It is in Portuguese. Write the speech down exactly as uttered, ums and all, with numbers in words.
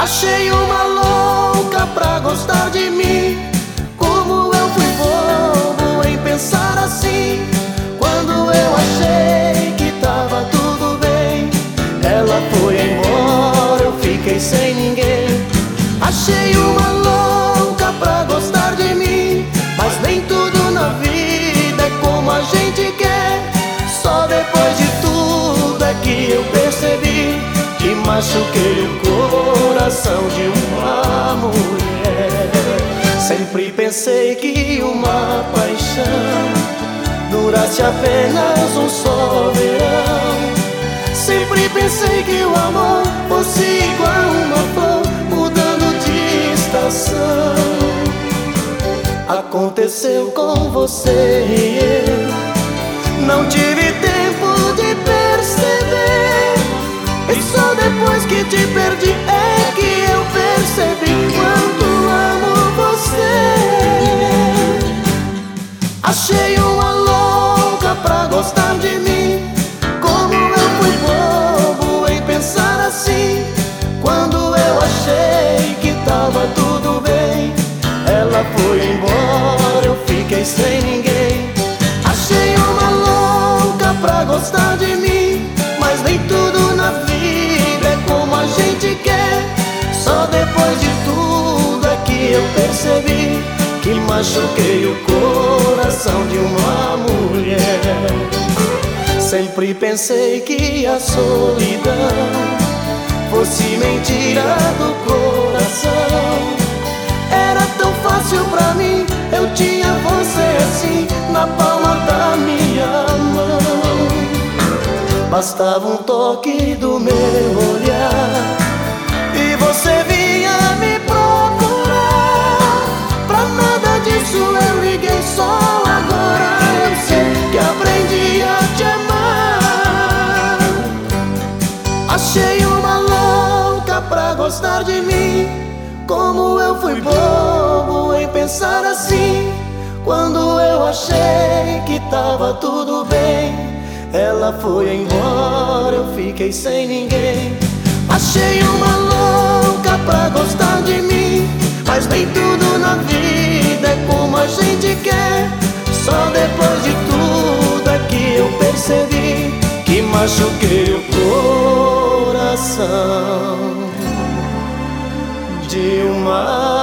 Achei uma louca pra gostar de mim. Como eu fui bobo em pensar assim. Quando eu achei que tava tudo bem, ela foi embora, eu fiquei sem ninguém. Achei uma louca pra gostar de mim, mas nem tudo na vida é como a gente quer. Só depois de tudo é que eu percebi que machuquei o coração de uma mulher. Sempre pensei que uma paixão durasse apenas um só verão. Sempre pensei que o amor fosse igual uma flor mudando de estação. Aconteceu com você e eu não tive tempo de perceber. E só depois que te perdi é que eu percebi quanto amo você. Achei uma louca pra gostar de mim. Como eu fui bobo em pensar assim. Quando eu achei que tava tudo bem, ela foi embora, eu fiquei sem ninguém. Achei uma louca pra gostar de mim, mas nem tudo na vida é como a gente quer. Só depois de tudo é que eu percebi que machuquei o coração de uma mulher. Sempre pensei que a solidão fosse mentira do coração. Era tão fácil pra mim, eu tinha você assim na palma da minha mão. Bastava um toque do meu olhar e você vinha me procurar. Pra nada disso eu liguei, só agora eu sei que aprendi a te amar. Achei uma louca pra gostar de mim. Como eu fui bobo em pensar assim. Quando eu achei que tava tudo bem, ela foi embora, eu fiquei sem ninguém. Achei uma louca pra gostar de mim, mas nem tudo na vida é como a gente quer. Só depois de tudo é que eu percebi que machuquei o coração de uma